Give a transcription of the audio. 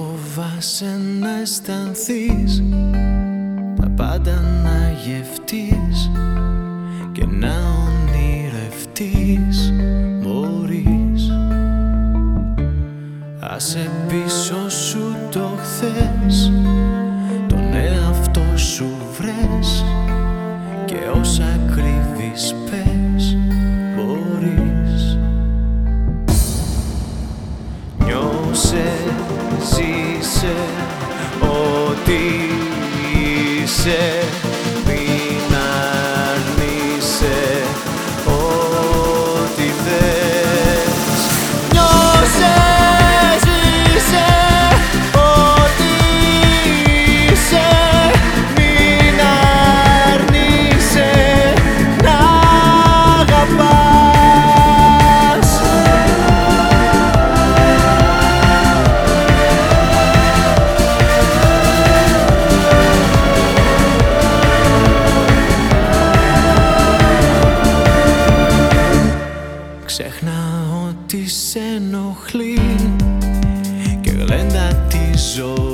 φοβάσαι να αισθανθείς, τα πάντα να γευτείς και να ονειρευτείς. Μπορείς, άσε πίσω σου το χθες, τον εαυτό σου βρες και όσα κρύβεις πες. Μπορείς, νιώσε, ζήσε ό,τι είσαι, μην αρνείσαι ό,τι θες. Νιώσε, ζήσε ό,τι είσαι, μην αρνείσαι να αγαπάς. Ξέχνα ό,τι σε ενοχλεί και γλέντα τη ζωή.